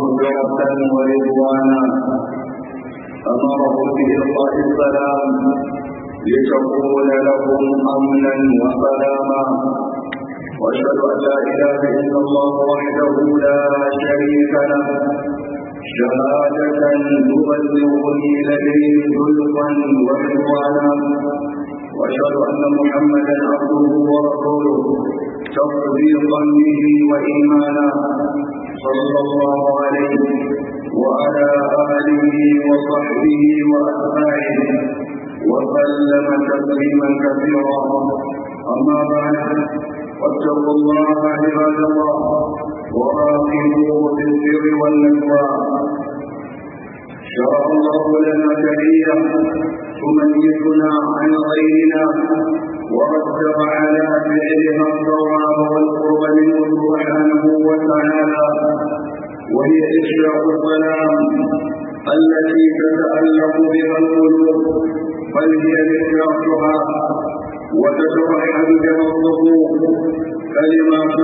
مغفرة ورضوانا، أمرهم بإلقاء السلام لتكون لهم أمنا وسلاما. وأشهد أن لا إله إلا الله وحده لا شريك له شهادة تبلغني لديه زلفا ورضوانا. وأشهد أن محمدا عبده ورسوله تصديقا به وإيمانا، صلى الله عليه وعلى آله وصحبه وأتباعه وسلم تسليما كثيرا. أما بعد، واتقوا الله عباد الله وراقبوه في السر والنجوى. شرع الله لنا شريعة تميزنا عن غيرنا ورتب على فعلها الثواب والقرب منه سبحانه وتعالى، وهي إفشاء السلام التي تتألق بها القلوب، بل هي مفتاحها وتتوحد بها الصدور. كلمات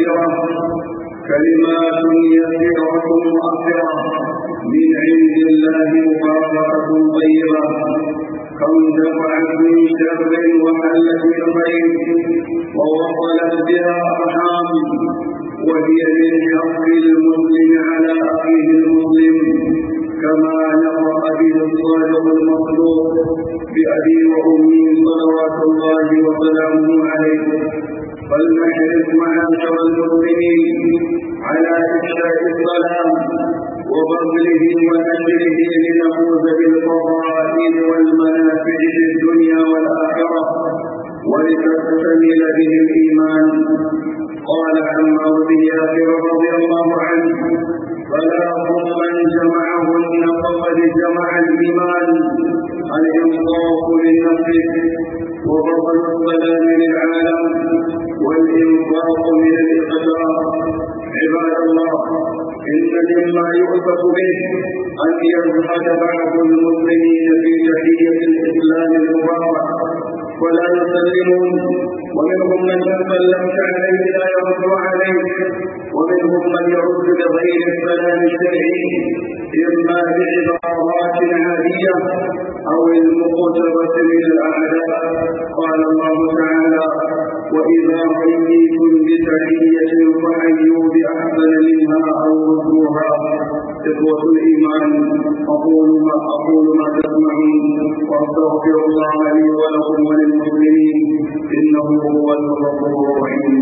يسيرة مؤثرة من عند الله مباركة طيبة، كم دفعت من شر وحلت من خير ووصلت بها أرحام، وهي من حق المسلم على أخيه المسلم، كما نطق به الصادق المصدوق بأبي وأمي صلوات الله وسلامه عليه. فلنحرص معاشر المسلمين على إفشاء السلام وبذله ونشره لنفوز بالفضائل والمنافع في الدنيا والآخرة ولتكتمل به الإيمان. قال عمار بن ياسر رضي الله عنه: ثلاث من جمعهن فقد جمع الإيمان: الإنصاف للنفس، وبذل السلام للعالم، والإنفاق من الإقدار. عباد الله، إن مما يؤسف به أن يزهد بعض المسلمين في تحية الإسلام المبارك ولا يسلمون، ومنهم من سلمت عليه لا يرد عليك، ومنهم من يرد بغير السلام الشرعي، إما بعبارات عادية أو المقتبس من الأعداء. قال الله تعالى: وإذا حييتم بتحية فحيوا بأحسن منها أو ردوها. إخوة الإيمان، أقول ما تسمعون، وأستغفر الله لي ولكم وللمسلمين، إنه هو الغفور الرحيم.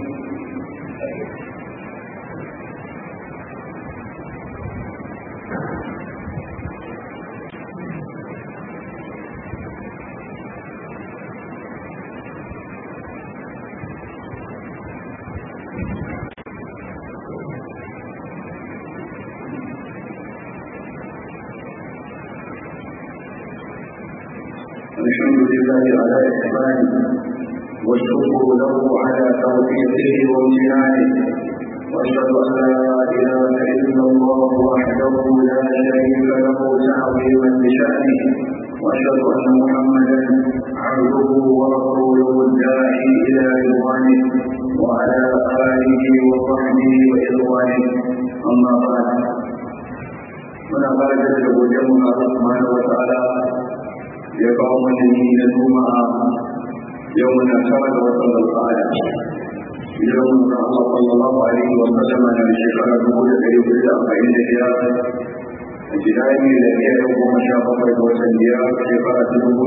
الحمد لله على إحسانه، والشكر له على توفيقه وامتنانه، وأشهد أن لا إله إلا الله وحده لا شريك له تعظيما لشأنه، وأشهد أن محمدا عبده ورسوله الداعي إلى رضوانه وعلى آله وصحبه وإخوانه. أما بعد، muna fara da godiyar mu ga Allah subhanahu wa ta'ala ya kawo mana ni da juma'a yau muna tara da watan zulqa'ada. Yau mun ga Allah sallallahu alaihi wa sallam na shekara 1445 a jira'i da ya yi 17 ga watan biyar shekara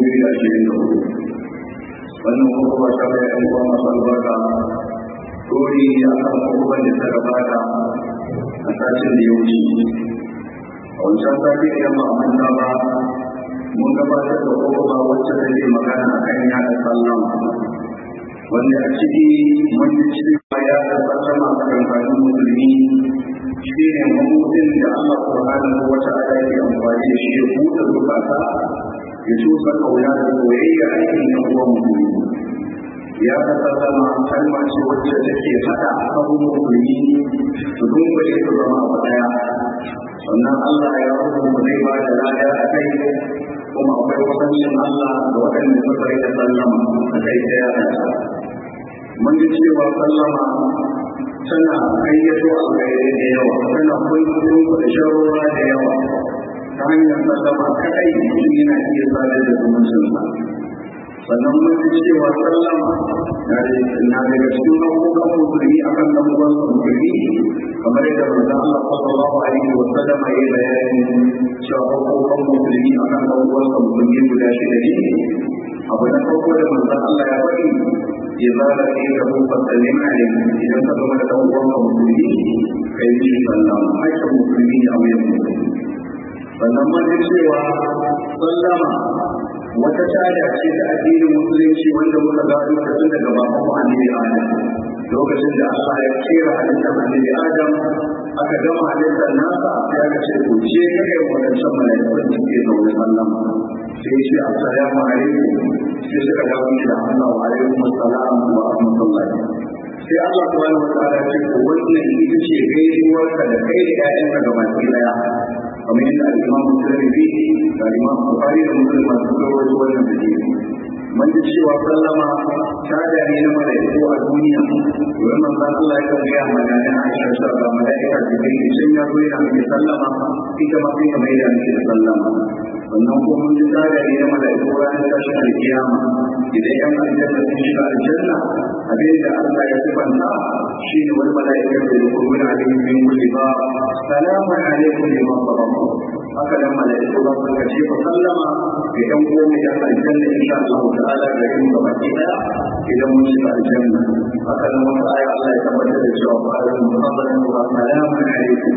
2024. Wannan kuma ta da yan uwa masu albarka dori a kan abubuwan da ta gabata a sashen da ya wuce. A wancan sati da yamma a manta ba mun gabatar da kuma wacce take magana akan yada sallama, wanda a ciki mun ji cewa yada sallama a tsakanin musulmi shi ne mamudin da Allah subhanahu wa ta'ala ya amfani da shi ya buɗe zukata ya tusa kauna da soyayya a cikin yan uwan musulmi. Yada sallama kalma ce wacce take hada abun musulmi su dunkule su zama abu daya, sannan Allah ya rubuta zai ba da lada a kai, kuma akwai kusancin Allah da waɗanda suka yi da sallama a kai ta yada ta. Mun ji cewa sallama tana gayyato alkhairai da yawa, tana kullum sharora da yawa ta hanyar sallama kadai mutum yana iya sadar da zumuncinsa. Sannan mun ji cewa sallama na daga cikin haƙoƙan musulmi akan ɗan uwansa musulmi, kamar yadda manzon Allah sallallahu alaihi wa sallam ya bayani cewa haƙoƙan musulmi akan ɗan uwansa musulmi guda shida ne. Abu na farko da manzon Allah ya faɗi, idza laqitahu fasallim alayhi, idan ka zama da ɗan uwanka musulmi kai mishi sallama, haƙƙin musulmi ne a wuyan musulmi. Sannan mun ji cewa sallama wata tada ce da addinin musulunci wanda muka gado ta tun daga baban mu annabi Adam. Lokacin da Allah ya kera halittar annabi Adam, aka gama halittar nasa ya ga ce to ce kai wadannan malaikun da suke zaune sallama. Sai ya ce assalamu alaikum, sai suka dawo da Allah wa alaikum assalam wa rahmatullahi. Sai Allah subhanahu wa ta'ala ce ko wannan ita ce gaisuwarka da kai da ƴaƴanka gabaki daya. kamar yadda al-Imam Tirmidhi da Imam Bukhari da Muslim masu rawaito wannan hadisi. Mun ji cewa sallama tada ne na malaiku a duniya. Wannan manzon Allah ya gaya mana da Aisha cewa malaika Jibril sun ya zo yana mai sallama, ita ma sai kamar yadda ake da sallama. Wannan ko mun ji tada ne na malaiku ranar tashin alkiyama. Idan yan aljanna sun shiga aljanna, abin da Allah ya sifanta shi ne wani malaika da ya kuma alaihi min kulli ba salamu alaikum bima sabaru. Haka nan malaiku ba su ce ku sallama ga yan uwan da aljanna insha Allah ta'ala da yin gaba ɗaya idan mun shiga aljanna. Haka nan wata aya Allah ya tabbatar da cewa ba da muhabbatin wa salamu alaikum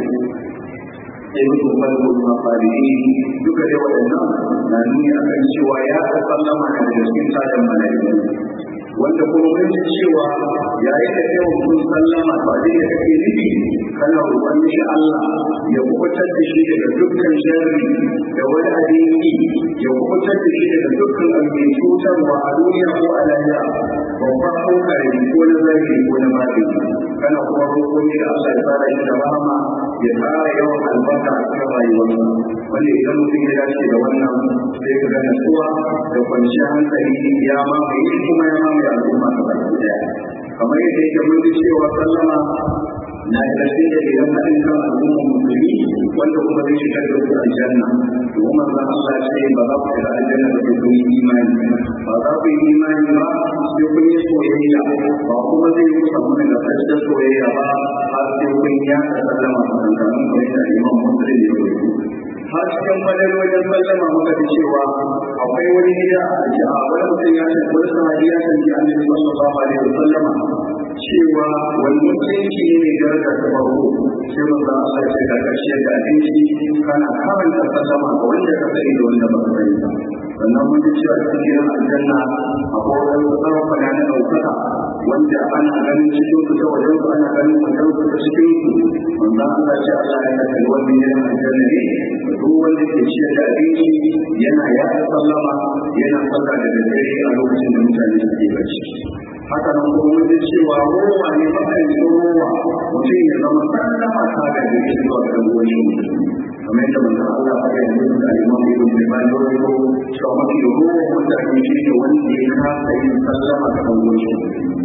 sai mutum farko ma fari'i duka dai waɗannan na nuni akan cewa ya sallama da cikin sadan malaiku, wanda kuma mun ji cewa yayin da kai mutum sallama ba dai da kake nufi kana roƙon shi Allah ya kubutar da shi daga dukkan sharri da wani adini, ya kubutar da shi daga dukkan abin cutarwa a duniya ko a lahira, babba ko karami ko na zahiri ko na batini. Kana kuma roƙo ne da Allah ya tsara shi da rahama, ya tsara yawan albarka a cikin rayuwarsa, wanda idan mutum ya dace da wannan sai ka ga natsuwa da kwanciyar hankali ya mamaye kuma ya mamaye al'umma ta baki daya. Kamar yadda yake mun ji cewa sallama na da cikin da idan haɗin kan al'ummar musulmi wanda kuma zai shigar da su aljanna. Domin manzon Allah ce ba za ku shiga aljanna da ku yi imani, ba za ku yi imani ba sai kun yi soyayya, ba kuma zai yi samu daga sassan soyayya ba har sai kun yi sallama a tsakanin ku da Imam Muslim ya yi. Har cikin madar wajen sallama muka ji cewa akwai wani gida a jiha wani mutum ya ce wani sahabi ya san ji annabi sallallahu alaihi wasallam cewa wani mutunci ne mai daraja ta farko, sai manzo Allah ya ce ka karshe da abinci kana karanta sallama ga wanda ka sani da wanda ba ka sani ba. Sannan mun ji cewa cikin aljanna akwai wani sarrafa na ɗaukaka wanda ana ganin cikin su ta wajen su ana ganin wajen su ta cikin su. Manzo Allah ce Allah ya kasance wannan gidan aljanna ne duk wanda ke ciyar da abinci yana yaɗa sallama yana sallah da daddare a lokacin da mutane suke bacci. Haka nan kuma mun ji cewa rowa ne bakan rowa mutum ya zama sallama ta ga da shi zuwa ga ruwan shi kamar yadda manzon Allah ya yi da Imam Ibn Hibban da ko cewa mafi rowa wanda ake shi ne wanda ya kasa yin sallama ga ruwan shi.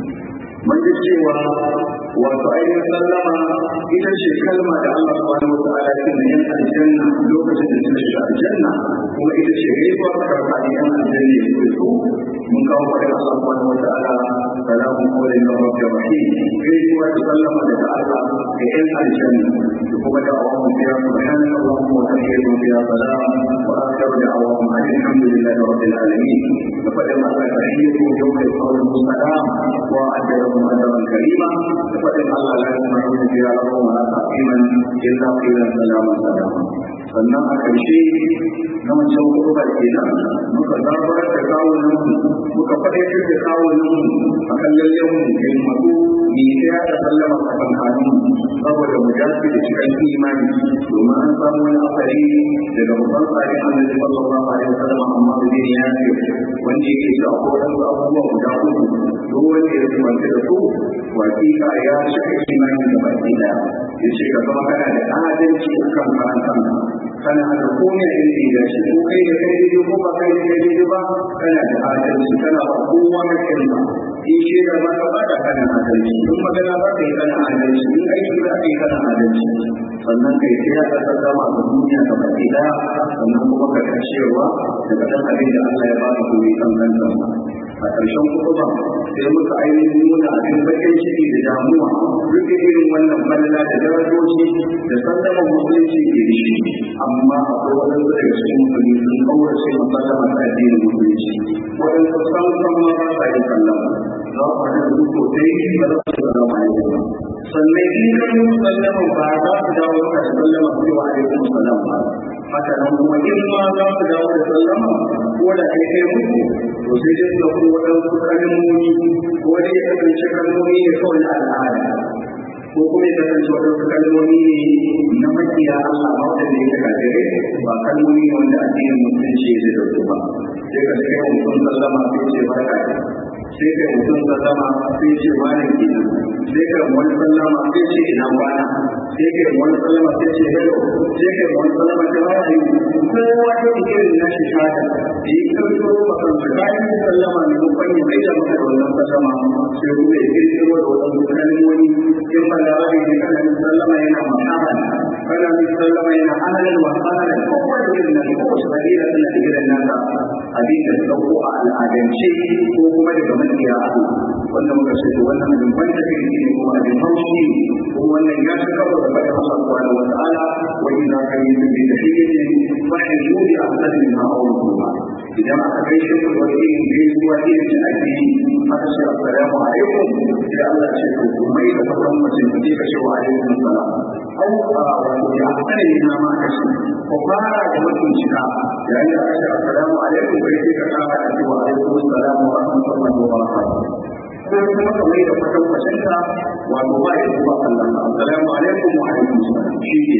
Mun ji cewa wato ainihin sallama ita ce kalma da Allah subhanahu wa ta'ala ya yi yan aljanna lokacin da suka shiga aljanna, kuma ita ce gaisuwa ta karɓa da yan aljanna ya suke so. Mun kawo faɗin Allah subhanahu wa ta'ala salamu qawlan min rabbir rahim, gaisuwa ta sallama daga Allah ga yan aljanna da kuma da awam fiya subhanaka allahumma wa tahiyyatu fiya salam wa akhiru da'awahum alhamdulillahi rabbil alamin. Da faɗin Allah tahiyyatu yawma yaqulu salam wa ajrahum ajran karima. Da faɗin Allah la yasma'una fiha lahum wa la taqiman illa qilan salaman salama. Sannan a ƙarshe na wancan kuɗa kenan muka zabar da kawunan muka faɗaitar da kawunan a kan lallen mu himmatu ne ta yada sallama a kan hannu saboda mu dace da cikin imani, domin an samu wani asali daga babban tsarin annabi sallallahu alaihi wasallam amma da ne ya ce wanda yake da abubuwan abubuwa guda uku duk wanda ya rubuta da su hakika ya shiga imani da baki daya. Ya ce ka zama kana da adalci akan karan kanka, kana da komai a inda ya dace ko kai da kai daidai ko ba kai da kai daidai ba kana da adalci kana ba kowa na kirma in shaida ba ka ba da kana adalci in magana ba ka yi kana adalci in aiki ba ka yi kana adalci sannan kai sai ya ka sallama ga duniya ga baki daya sannan kuma ka kashewa daga dan abin da Allah ya ba ka gobe kan kanka a ƙarshen kuma sai muka ainihin nuna abin bakin ciki da damuwa duk irin wannan falala da darajoji da sallama musulunci ke da shi amma akwai waɗansu daga cikin musulmi sun kaurace masallama ta addinin musulunci waɗansu san ma ba sa yin sallama za ku haɗa da duk sosai ba za su sallama ne ba sannan in ka yi sallama ba za su dawo ka da sallama su wa alaikum salam ba haka nan kuma in ma za su dawo da sallama ko da kai kai muku to sai dai su ɗauko waɗansu kalmomi ko dai ya kasance kalmomi ne kawai na al'ada ko kuma ya kasance waɗansu kalmomi ne na makiya Allah ba waɗanda ya kafirai ba kalmomi ne wanda addinin musulunci ya da su ba sai ka kai mutum sallama sai ce barka sai kai mutum sallama sai ce wani kenan sai kai wani sallama sai ce ina kwana sai kai wani sallama sai ce hello sai kai wani sallama sai wani ayi kowa ta irin na shi shata da yi karto makan su bayan sallama ne ko fanyi mai da maka da wannan sallama sai kuma ya kirkiro da wadansu kalmomi in ba da rabi ne kana sallama yana masara kana sallama yana ahalan wa ahalan kowa da irin na ko shi da irin na da irin nasa abin da dauko a al'adance ko kuma daga makiya Allah wanda muka ce wannan abin wanda kai ne kuma abin haushi ko wannan ya shiga da fadin Allah subhanahu wa ta'ala wa idza kayyitu bi tahiyyatin fahidu bi ahsani ma awruha idan aka kai shi da wani irin gaisuwa irin da ake yi aka ce assalamu alaikum sai Allah ce ku mai da fatan mutum da ke ce wa alaikum salam au wato ya ahsani ma aka ce ko fara da mutum shiga yayin da aka ce assalamu alaikum bai sai ka kara da cewa alaikum salam wa rahmatullahi wa barakatuh ko kuma ka mai da fatan kwacinka wato ba ya zuwa Allah assalamu alaikum wa alaikum salam shi ne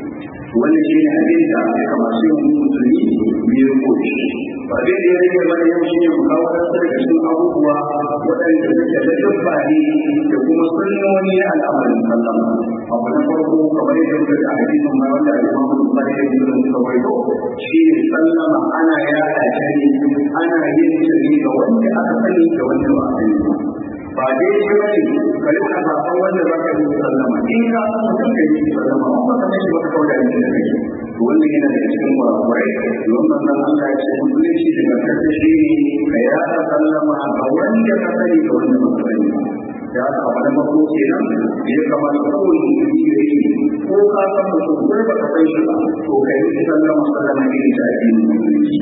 wannan shi ne abin da ya kamace mu musulmi mai rubuci ba zai da ya rage mana yau shi ne mu kawo wasu daga cikin abubuwa waɗanda suke da dabba ne da kuma sunnoni na al'amarin sallama abu na farko kamar yadda da hadisin ma wanda ya zama musulmai da yin suka waito shi ne sallama ana yaɗa ta ne ana yin ta ne ga wanda aka sani da wanda ba a sani ba daidai ba ne ka yi a zaɓen wanda za ka yi sallama in ka san mutum ka yi sallama ba ka san shi ba ka kawo da shi da kai to wannan yana daga cikin kurakurai don manzon Allah ya ce musulunci daga karfe shi ne ka yaɗa sallama ga wanda ka sani da wanda ba ka sani ba da haka abu na farko kenan ya kamata kowane musulmi ya yi ko ka san mutum ko ba ka san shi ba to ka yi sallama irin ta addinin musulunci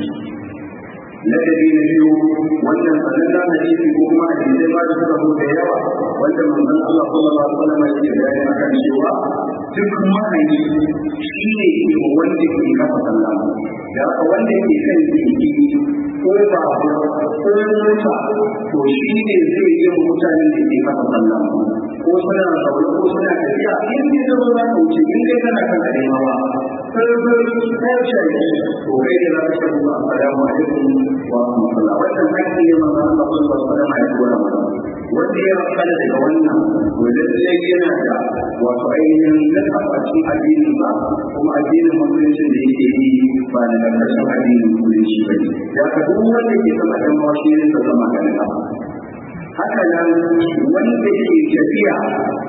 ladabi na biyu wannan sanin da hadisi ko kuma hadisai ba da suka zo da yawa wanda manzon Allah sallallahu alaihi wasallam ya ce bayani akan cewa duk mahaifi shi ne wanda ke kafa sallah da haka wanda ke kan jiki ko babu ko mota to shi ne zai yi mutanen da ke kafa sallah ko suna zaune ko suna tafiya in ne da ba za ka wuce in dai kana kan karewa sai ko shayi to kai da za ka ce assalamu alaikum wa rahmatullah wannan hakki ne manzo Allah sallallahu alaihi wasallam ya dora mana wanda ya kalla daga wannan wajen sai yana da wato ainihin nasabacin addinin ba kuma addinin musulunci da yake yi ba da karshen addinin musulunci ba ne ya ka duk wanda ke sama da mawashi ne ta zama ganin haka nan wanda ke tafiya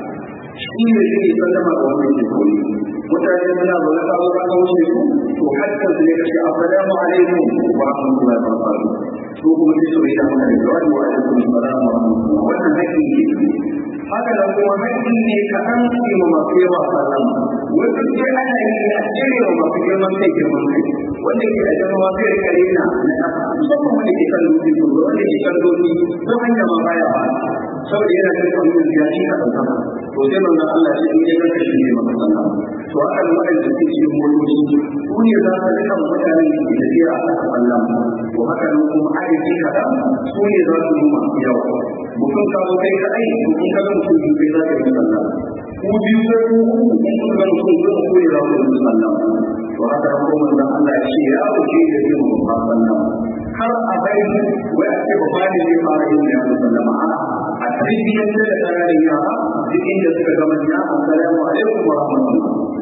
shi ne zai sallama ga wanda ke koyi mutane suna zaune ka zo ka wuce su to hakkan su ne ka ce assalamu alaikum wa rahmatullahi wa barakatuh su kuma sai su rika maka da jawabi wa alaikum assalam wa rahmatullah wannan hakkin ke haka nan kuma hakkin ne ka an ce ma masu yawa sallama wanda ke ana yi a cire wa masu girman kai wanda ke da jama'a sai rika rena na ƙasa musamman wanda ke kan dutse ko wanda ke kan dutse ko hanya ma baya ba saboda yana da kwanin ziyarci ka ɗauka to sai manzo Allah shi ne ya kashe ne maka sallama to haka ne waɗanda suke cikin motoci su ne za su rika mutanen da ke tafiya a ƙasa sallama to haka nan kuma aiki kaɗan su ne za su yi masu yawa mutum ka zo kai kaɗai mutum ka ga mutum biyu kai za ka yi sallama ko biyu ko uku in ka ga mutum ko uku ne za ku yi sallama to haka nan kuma manzo Allah ya ce ya wuce da yin babban sallama har a bai wai a ce babba ne zai fara yin ya sallama a tarbiyyar da ƙananan yara duk inda suka gama ya assalamu alaikum wa rahmatullah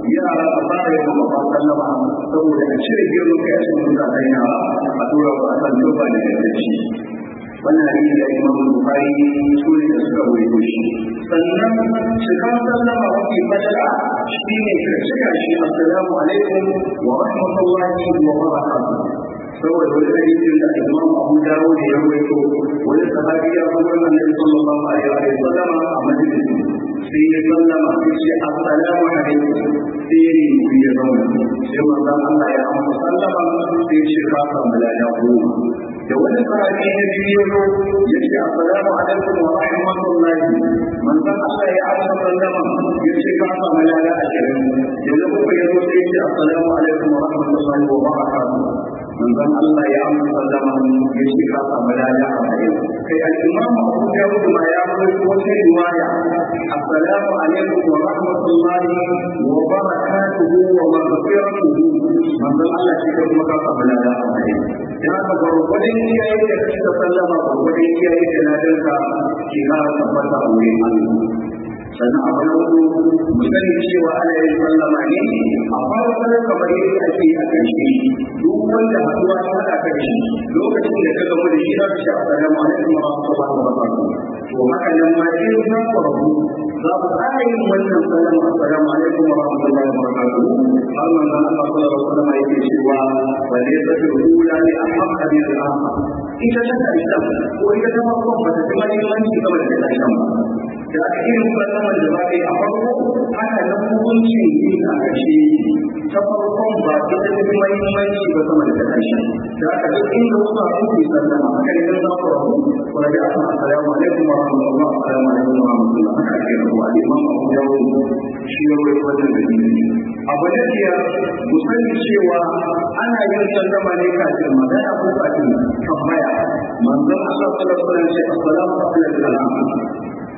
yara a fara yin babban sallama saboda a cire girman kai a cikin mutanen yara a tura su a kan turba da yanzu wannan hadisi da Imam Bukhari sune da suka rawaito shi sannan shigar sallama mafi fadala shine ka shiga shi assalamu alaikum wa rahmatullahi wa barakatuh saboda wani hadisin da Imam Abu Dawud ya rawaito wani sahabi ya zo wannan Annabi sallallahu alaihi wa sallam a Madina sai ya sallama sai assalamu alaikum sai ya yi ya zauna sai manzon Allah ya amsa sallama sai ya ka samu ladan goma da wani sahabi ya biyo ya ce assalamu alaikum wa rahmatullahi manzon Allah ya amsa sallama ya ce ka samu ladan 20 yanzu kuma ya zo sai ya ce assalamu alaikum wa rahmatullahi wa barakatuh manzon Allah ya amsa sallama ya ce ka samu ladan 40 kai al-Imam Abu Dawud ma ya rawaito wata riwaya assalamu alaikum wa rahmatullahi wa barakatuhu wa maghfiratuhu manzon Allah ya ce kuma ka samu ladan 40 ya ka gwargwadon iyaye da kake sallama gwargwadon iyaye da ladanka ke kara tabbata a wurin Allah sannan abu na hudu mu sani cewa ana yin sallama ne a farkon kamar yadda ake yi a ƙarshe duk wanda haɗuwa ta haɗa ƙarshe lokacin da ka gamu da shi za ka ce assalamu alaikum wa rahmatullahi wa barakatuh to haka nan ma in za ku rabu za ku ƙara yin wannan sallama assalamu alaikum wa rahmatullahi wa barakatuh har manzon Allah sallallahu alaihi wa sallam yake cewa wa laysa bil-ula li ahqqa bil akhar ita ta ƙarshen ko ita ta farkon ba ta fi mahimmanci kamar da ta ƙarshen ba da aka irin sallaman da ba ka yi a farko haka na hukuncin yin a ƙarshe ta farkon ba ita ta fi mahimmanci ba sama da ta ƙarshe da aka duk inda wasu a kuku sallama haka idan za ku rabu ku rabi a kan assalamu alaikum wa rahmatullah assalamu alaikum wa rahmatullah haka ake rabu a imam abu dawo shi ya wuri wannan da ne abu da biyar mu sani cewa ana yin sallama ne kafin magana ko kafin tambaya manzon Allah sallallahu alaihi wasallam ce assalamu alaikum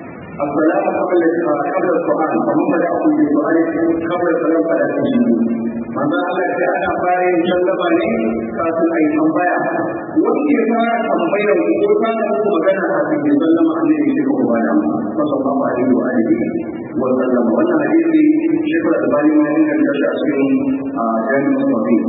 السلام قبل السؤال فمن بدأكم بالسؤال قبل السلام فلا تجيبوا ماذا Allah ya ana fara sallama ne kafin ai tambaya wanda ya fara tambaya ko kana ko magana kafin ya sallama annabi shi ko wala sallallahu alaihi wa alihi wa sallam wannan hadisi shekara da bani mai da shi a cikin jami'in Sahih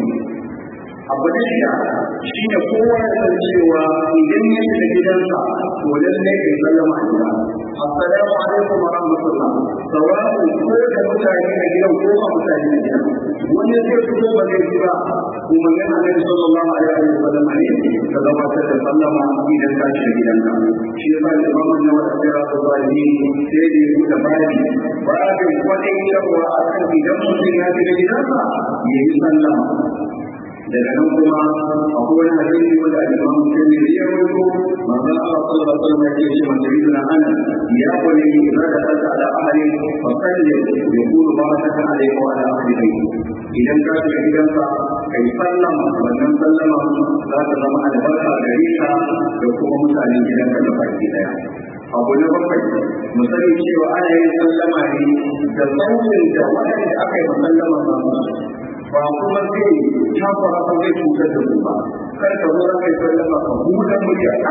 abu da shi ne kowa ya san cewa idan ya shiga gidansa to lalle ya sallama a gida assalamu alaikum wa rahmatullah sawa'u ko da mutane a gidan ko ba mutane a gidan wani zai fito ba zai ji ba kuma yana Annabi sallallahu alaihi wa sallam ne ka gabatar da sallama idan ka shiga gidanka shi yasa Imam An-Nawawi ya rawaito sai da ya buɗe babin wani cewa akan idan mutum ya shiga gidansa ya yi sallama daga nan kuma akwai wani hadisi wanda Imam Muslim ya rawaito manzon Allah sallallahu alaihi wasallam yake cewa sayyidina Anas ya quli idza dakhalta ala ahli fa salli yaqulu barakatan alayka wa ala ahli bayti idan ka shiga gidanka kai sallama wannan sallama za ta zama albarka gare ka da kuma mutanen gidanka da baki daya abu na bakwai mu sani cewa ana yin sallama ne da sautin da wanda aka yi sallama ba kuma zai shafara ko zai cutar da su ba kar ka zo kai sallama ka huda murya ba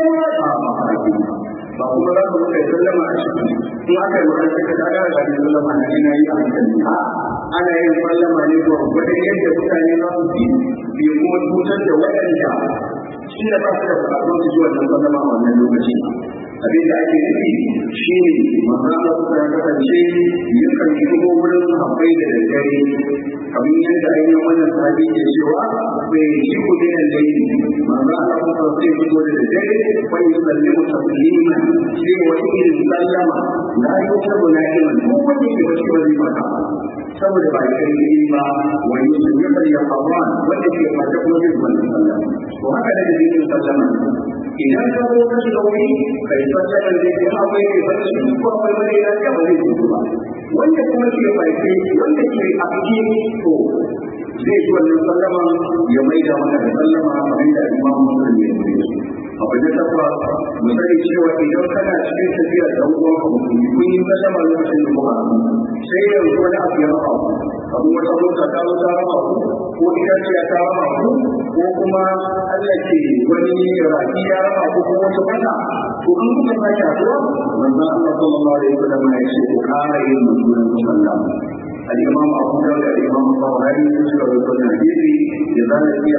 kuma za ka kai sallama a ciki in aka yi wannan sai ka ga da sallama na ina yi a hankali ana yin sallama ne ko wanda yadda mutane za su ji bai kuma cutar da waɗanda shi da ba su da buƙatun su ji wannan sallama a wannan lokaci abin da ake nufi shi ne manzo Allah ya kasance yakan shigo wurin sahabbai da daddare kamar yadda ainihin wannan sahabi ke cewa bai shigo da daddare manzo Allah kuma sai shigo da daddare fa yusallimu tasliman sai wani irin sallama la yusabu na'iman ko wanda ke bashi ba zai fata saboda ba ya yi ba wa yusallimu al-yaqwan wanda ke fata kuma zai fata sallama to haka da yin sallama idan ka zo ka shiga wuri kai sallama da ya akwai mai barci ko akwai mai lafiya ba zai fito ba wanda kuma ke farke wanda ke a cikin to zai ji wannan sallama ya maida maka da sallama kamar da Imam Muslim ya yi abu da takwa mu sani cewa idan kana cikin tafiya da uwan ka mutum kun yi sallama lokacin da kuma sai yanzu wani abu ya raba ku abu wata mota ta zo ta raba ku ko itaciya ta raba ku ko kuma Allah ke wani rafi ya raba ku ko wata bata to in kuka sake haɗuwa manzon Allah sallallahu alaihi wasallam ya ce ku ƙara yin mutunan sallama الإمام أبو داود الإمام الطبراني يذكر في الحديث إذا لقي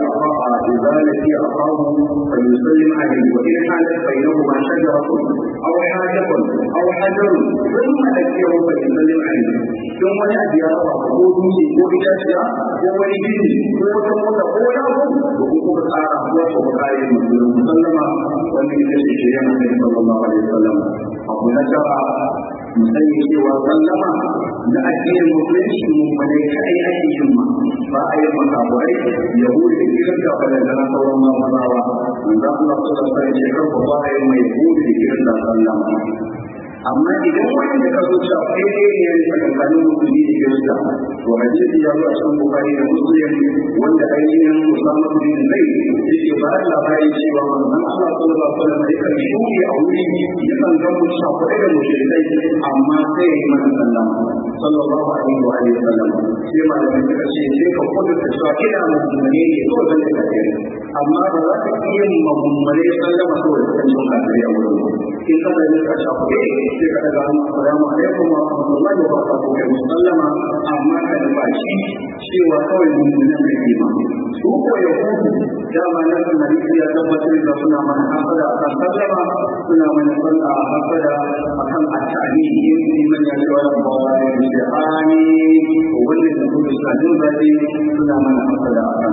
أخاه فليسلم عليه وإن حالت بينهما شجرة أو حاجة أو حجر ثم لقيه فليسلم عليه ثم يأتي أخاه فقوله وبكاشيا وولده وتموت قوله وقوله تعالى أخوات وبقائه مسلمة ومن الشيخ صلى الله عليه وسلم أبو نجر musamman cewa sallama da addinin musulunci mummunai kai ake yin ma ba a yi makaburai yahudi da kiran da balagana sauran mamunawa wanda Allah su da sai shekar ba a yi mai yahudi da kiran da sallama amma idan wani da ka zuciya daidai ne a tsakanin musulmi da kirista to hadisi ya zo a cikin bukari da muslim wanda ainihin Usama bin Zaid yake ba da labarin cewa manzon Allah sallallahu alaihi wasallam yakan shuke a wuri yakan ga mushafai da mushrikai amma sai ya yi mana sallama sallallahu alaihi wa alihi wasallam sai malamin suka ce sai ka kudu da cewa kina mummune ne to zan ka ce amma ba za ka iya mummune sallama saboda kasancin kafiri a wurin in ka da ka shafe sai ka daga assalamu alaikum wa rahmatullahi wa barakatuh kai musallama amma ka da bashi cewa kawai mummune ne ke ma su ko ya hudu dama nan da hadisi ya tabbatar da suna mana hasada akan sallama suna mana hasada akan at-ta'lim in man ya ce wa bawaye da amin wanda da su suna jin daɗi suna mana hasada akan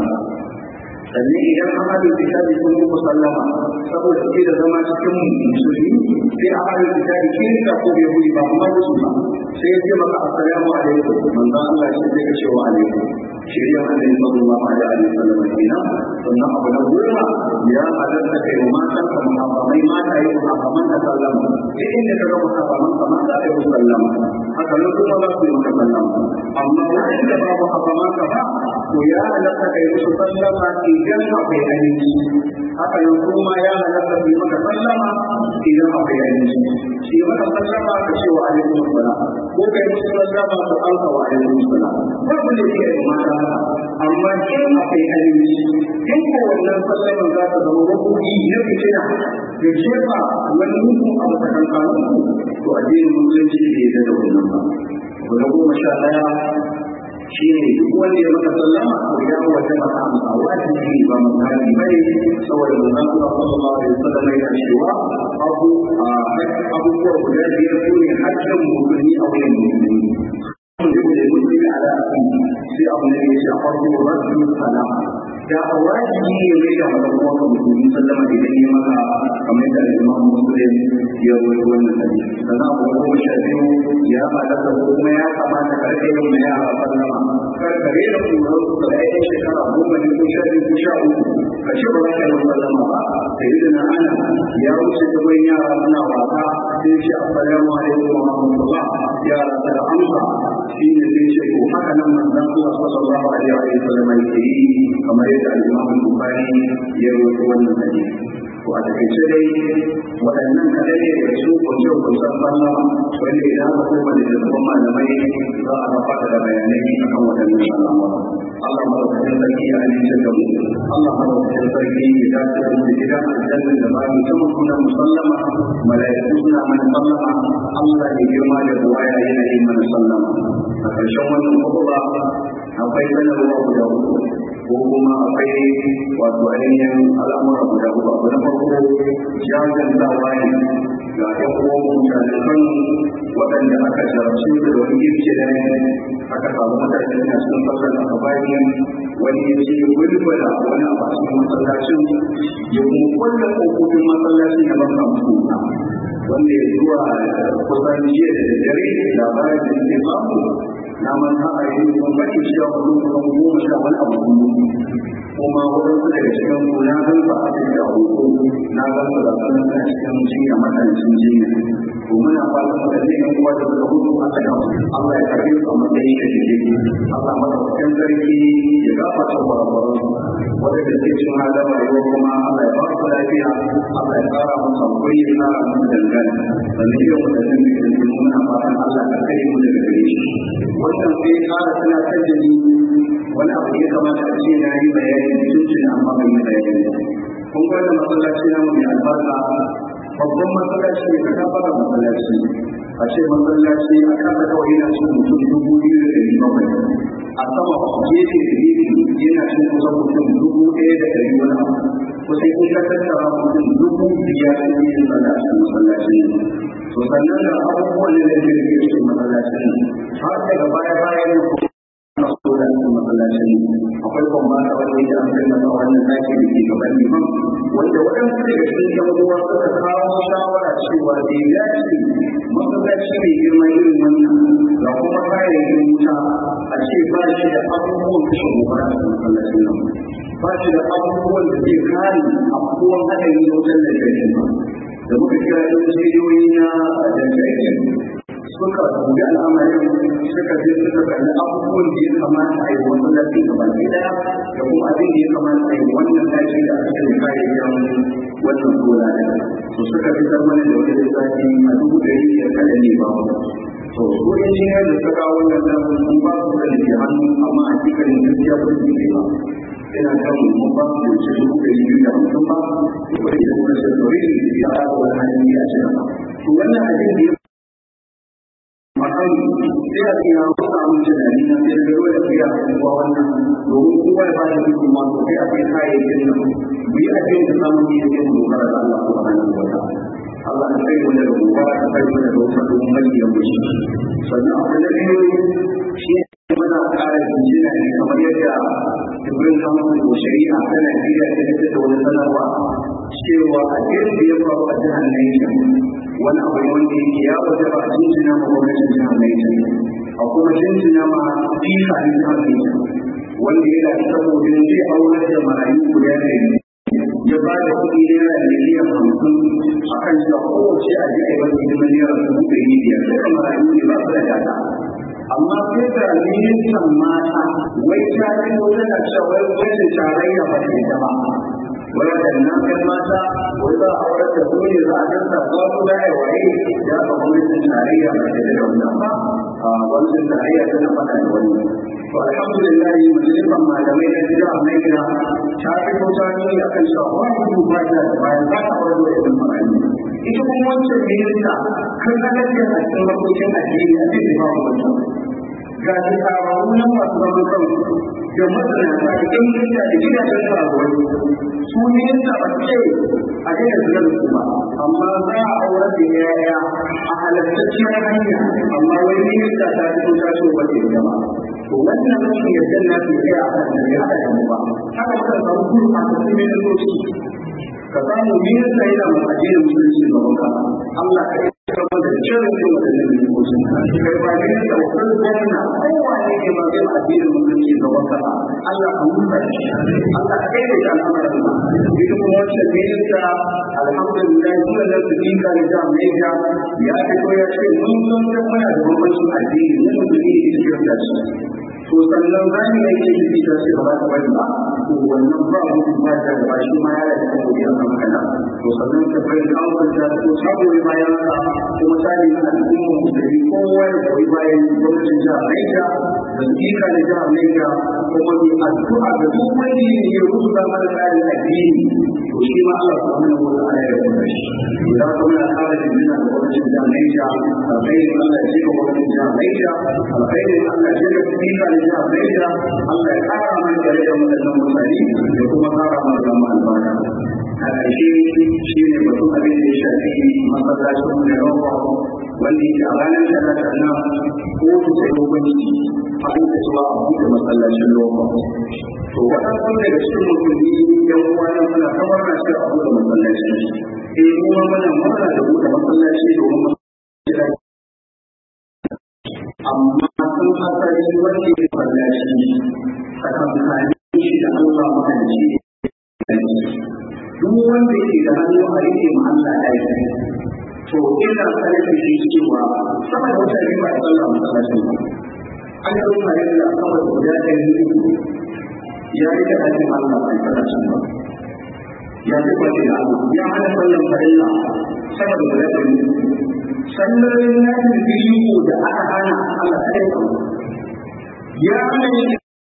sannan idan ahalin kitabi sun muku sallama saboda suke da zama cikin musulmi sai ahalin kitabi kirista ko yahudi ba kuma da su ba sai ya ce maka assalamu alaikum manzo Allah shi zai kashe wa alaikum shirya annabi sallallahu alaihi wasallam kenan sannan abu na goma ya halatta kai wa matan ka muhammai mata yi muhamman da sallama sai inda ka ga muhamman ka mata yi sallama haka nan kuma za su yi maka sallama amma wanda ba muhamman ka ba to ya halatta kai musu sallama idan akwai aminci haka nan kuma ya halatta kai maka sallama idan akwai aminci shi maka sallama ka ce wa alaikum assalam ko kai musu sallama ka alka wa alaikum assalam babu da ke mata amma in akwai aminci in ko wannan sallaman za ta zama rubuci na fitina da jefa wani mutum a tsakankanin to addinin musulunci ne ya da wannan ba abu na 11 shi ne duk wanda ya maka sallama ko ya wata maka amsa wajibi ne ba mutane bane saboda manzon Allah sallallahu alaihi wasallam ya cewa abubuwa guda biyar su ne hakkin musulmi a wurin musulmi musulmi ala sai abu ne ya farko rasul salam da wajibi ne mai da mutum ko musulmi sallama idan ya maka kamar da Imam Muslim ya rawaito wannan hadisi sannan abu ko shafi'u ya fada da kuma ya kamata ka rike yin ya sallama kar ka rena kuma da ai shekara goma ne ko shafi ko sha uku ka ce ba ka yi sallama ba sai idan ana ya wuce da wani yara suna wasa sai shi assalamu alaikum wa rahmatullah ya da amsa shi ne sai ce ko haka nan manzon Allah sallallahu alaihi wa sallam yake yi kamar yadda Imam Bukhari ya rawaito wannan hadisi to a takaice dai waɗannan kadai ne da su kunce kusan sallama wanda idan aka koma da littattafan malamai za a fata da bayanai akan waɗannan sallama Allah madaukakin sarki ya halitta da mu Allah madaukakin sarki ya dace da mu gidan aljanna da ba mu sama sunan musallama malaiku suna mana sallama Allah ya girma da waya yana yi mana sallama a ƙarshen wannan khutba akwai sanarwa guda uku ko kuma akwai wato ainihin al'amura guda uku abu na farko jajantawa ne ga ɗan uwan mutane kan waɗanda aka jarabce da wani girke da aka samu mutane suna cikin fasar da aka bayan wani ya ce gulgula wani abu a cikin masallacin ya kuma kwallon ƙofofin masallacin ya baka musu wanda ya zuwa kusan jiya da dare labarin da ke bamu na manta a yi kuma bakin cewa kuma goma sha wani abu kuma wadansu daga cikin ku na gan ba a cikin abubu na gan su da sanar da cikin jinya matsalancin jinya to muna fatan wadanne yan uwa da suka hudu a kan Allah ya karbi su a matsayin da ke Allah madaukakin sarki ya gafarta kurakuran wanda da ke cin halin rayuwa kuma Allah ya ba su lafiya, Allah ya tsara musu hakuri, ya tsara musu dangane, sannan yau da nan da ke muna fatan Allah ka kare mu daga gare shi. Wannan sai ƙara tunatar da ni wani abu ya kamata a ce na yi bayani tuntun amma ban yi bayani. Kun ga wannan masallaci namu mai albarka, babban masallaci ne, ka kafa masallaci. A ce masallaci a kasa kawai yana cin mutum 2,700, a sama gefe da gefe yana cin kusan mutum 1,100 wani abu, kusan in ka tattara mutum 5,000 ne yin sallah a cikin masallacin. To sannan da abubuwan da ke cikin masallacin har daga baya-bayan na so da cikin masallacin akwai kwamba da wanda ya an kai masa wannan daki da ke gaban liman, wanda waɗansu daga cikin yan uwa suka kawo shawara cewa da ya dace masallaci mai girma irin wannan ga kuma kayayyakin wuta a ce ba shi da abubuwan kashe gobara a cikin masallacin nan, ba shi da abubuwan da zai kare abubuwan haɗari na wutar lantarki ba. Da muka kira ɗin cibiyoyi na lantarki suka dubi al'amarin, suka je suka kalli abubuwan da ya kamata a yi masallaci gaba ɗaya da kuma abin da ya kamata a yi wannan ɗaki da aka yi kayayyakin wannan gona ɗaya. To suka fitar mana da wani lissafi a 1,500 kaɗan ne ba. To su injiniyar da suka kawo wannan lafin sun ba su da ke hannu, amma a cikin gaskiya ba su ne ba. Ina kan mun ba su da cikin 250 ba, wani da kuma shekaru ya haɗa wani hanyar ya ce ba. To wannan abin da ya makon sai a tsira wasu abin tunani na sai da dole sai a kuma wannan domin kowa ya ba da dukkan masu sai a kai kayayyakin nan mu yi abin da samun yi sai mu dogara da Allah subhanahu wa ta'ala. Allah ya kai wanda da gobara ta kai wanda da wasu domin mulki ya mushi. Sannan abu na biyu shi ne muna ƙara jinjina ne kamar yadda Jibril Hamdu ko shari'a ta Najeriya ta fitar da wani sanarwa cewa abin da ya faru a jihar Niger wani abu ne wanda yake ya waje ba a jinjina ma gwamnatin jihar Niger, a kuma jinjina ma tsika na jihar Niger wanda yana da saboda zai aurar da marayu guda ɗari ya ba da kuɗi naira miliyan 50 a kan cewa kowace a ji a yi wani hidimin naira 500,000 duka marayu ne ba su da data. Amma sai da ministan mata wai ta yi tana cewa wai gwamnatin tarayya ba ta yi ba. Waɗannan ‘yan mata wai za a aurar da su ne za a dasa za su gaya waye ya ga gwamnatin tarayya ba ta da wannan ba, gwamnatin tarayya tana faɗa da wani. To alhamdulillah majalisar malamai na gida a Naija ta fito ta nuni a kan cewa wani ba ta da bayan za ta aurar da ‘yan marayu. Ita kuma wancan minista kan halatta a cikin makokin addini a cikin ba wancan. Ga shi kawo nan masu zama kansu da masanata da ƴan gida da gidajen karuwai su ne yadda ba ce a daina zuwa da su ba, amma za a aurar da yaya a halattacciyar hanya, amma wai ne yadda ta fito ta ce ba ke da ba. To wannan rashin yadda na su kai a kan da ya haɗa da mu ba. Haka muka samu kuma a cikin ministoci ka samu minista yana mai ajiyar musulunci gaban kasa. Allah ka yi kamar da shirin yin wadannan ministocin. Kai ba minista wasan gwamna kowane ne ba zai ajiyar musulunci gaban kasa. Allah ka musa shi. Allah ka kai da shi al'amarin ba. Ita kuma wancan minista alhamdulillah suna da su dinka da jam Niger ya fito ya ce mun san da muna da bambancin addini mun musulmi ne cikin da shi. To sannan za mu yi aiki da shi ba za ta bari ba. To wannan ba mu ba da ba shi ma ya da kuma ya san kana. To sannan ta bai kawo da to saboda bayan ka kuma sai na al'umma musulmi kowa ya koyi bayan gwamnatin jihar Niger da speaker na jihar Niger kuma ni addu'a ga duk wanda ya rusu da mara tsarin addini to shi ma Allah subhanahu wa ta'ala ya yarda shi. Idan kuma na kare da jina da gwamnatin jihar Niger alkhairin Allah ya shiga gwamnatin jihar Niger alkhairin Allah ya shiga speaker na jihar Niger Allah ya kara mana da rayuwar wadannan mutane da kuma kara mana da albarka. A ƙarshe shi ne batun abin da ya shafi masallacin da rawa wanda yake a ranar talata na kotu sai hukunci abin da cewa a buɗe masallacin rawa. To waɗansu daga cikin musulmi yan uwa ne suna kamar na cewa a buɗe masallaci. Kuma muna murna da buɗe masallaci domin masallaci. Amma sun hasari wanda ya masallaci tsakankanin shi da Allah mahalicci duk wanda yake da hannu a rike ma Allah ɗaya to ina sanar da shi cewa sama da wata riba a sallah masallacin ba an yi mutane da sama da guda ɗari ya yi da ɗakin Allah bai karatu ba ya fi kwace da Allah ya hana sallan farilla sama da guda ɗari sallolin na biyu da aka hana Allah ta yi ya hana yin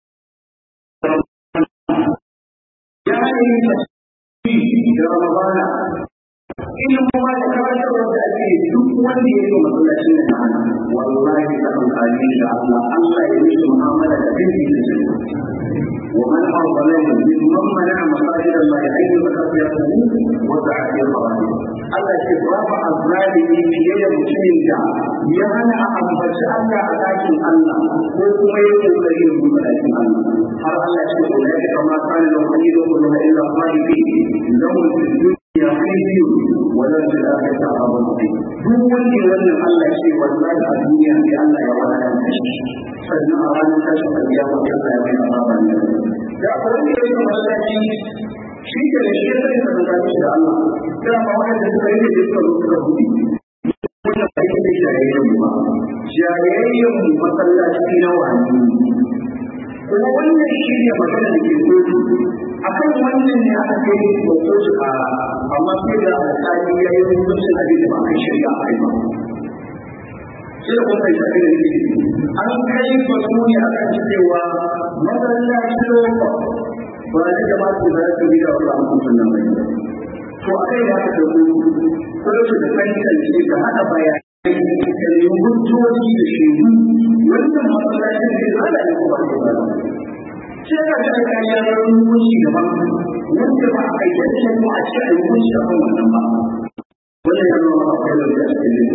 da Ramadana in kuma da karantarwar da ake duk wanda ya yi masallacin da hana wallahi da alƙali da Allah ya yi su mu'amala da bin da shi ومن أظلم ممن منع مساجد الله أن يذكر فيه وسعى في الخوارج Allah ce babu azzalimi fiye da mutumin da ya hana a ambaci Allah a ɗakin Allah ko kuma ya kokari da kuma ɗakin Allah har Allah ce ko ya kama kana da wani da kuma da illa khalifi zaman duniya khayyu wa la tilaka abun duk wanda wannan Allah ce wallahi a duniya sai Allah ya wada shi sannan a ranar tashin alƙiyama Allah ya mai azaba ne da akwai wanda ya yi masallaci shi ke da shi sai ka tsakanin da Allah da ba wanda suka yi da suka suka hudu wannan ba yake jayayyen ba jayayyen masallaci na wani kuma wannan shi ne magana da ke kotu akan wannan ne aka kai ko kotu a amma sai da alƙali ya yi hukuncin abin da ba kai shari'a a kai ba sai da kuma shafi da ke an kai batu ne akan cewa masallaci ba da jama'a da su bi da Allah hukuncin nan bai to akai da aka dauko ko su da tantance da hada bayanai da yin hujjoji da shehu wannan masallacin da ya da ko ba ko ba sai ka ga kariya da hukunci da ba wanda ba a yi da ko a ce ai hukunci a kan wannan ba wannan ya zama ba kai da gaskiya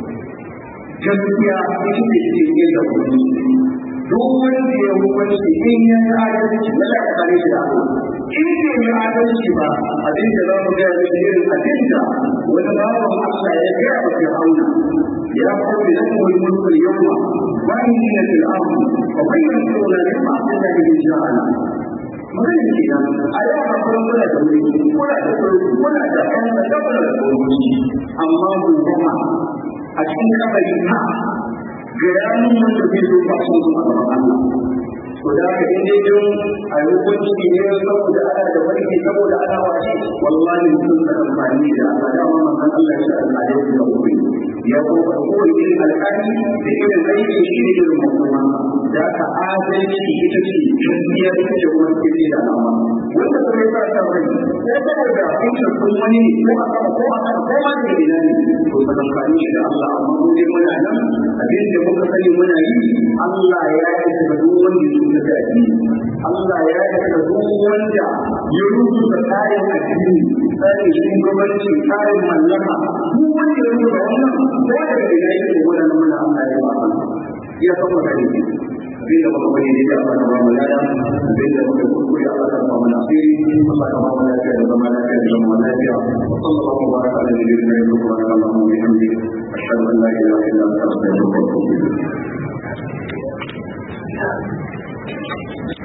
ita ce ke da hukunci duk wanda ya hukunci in ya yi adalci ba za ka kare shi da Allah in bai yi adalci ba abin da za mu ga da irin abin da wani bawan Allah ya ga wa Fir'auna ya qawmi lakum al-mulku al-yawma bayyina fil ardi wa bayyana lana ma anna bihi ja'ala magana ce da a yau ba kuma kula da wuri kula da kula da kan da kula da wuri amma gobe ma a cikin kabari na ga yanin wanda bai zo ba sun zuwa ga Allah to da ka inda don a hukunci ne saboda ana da barki saboda ana wace wallahi sun da amfani da Allah da wannan Allah ya alƙali da wuri ya ko ko irin alƙali da irin aiki shi ne irin mutum da ka adalci ita ce gaskiya ita ce kuma take da alama wanda kuma ya ta bai ya saboda aikin kun wani ne ko a ko a ko ma da ina ne to da amfani da Allah amma mun dai muna nan abin da muka sani muna yi Allah ya yi da duk wanda ya da addini Allah ya yi da duk wanda ya rubuta tsarin addini tsarin shugabanci tsarin mallaka duk wanda ya rubuta wannan ko da ina yake wannan muna Allah ya ba ya san magana ne abin da muka bari ne da Allah ta ba mu lada abin da muka kuskure Allah ta ba mu nasiri Allah ta ba mu lafiya da zama lafiya da zama lafiya sallallahu baraka ala nabiyyina Muhammad wa ala alihi wa sahbihi ashhadu an la ilaha illa anta astaghfiruka wa atubu ilayk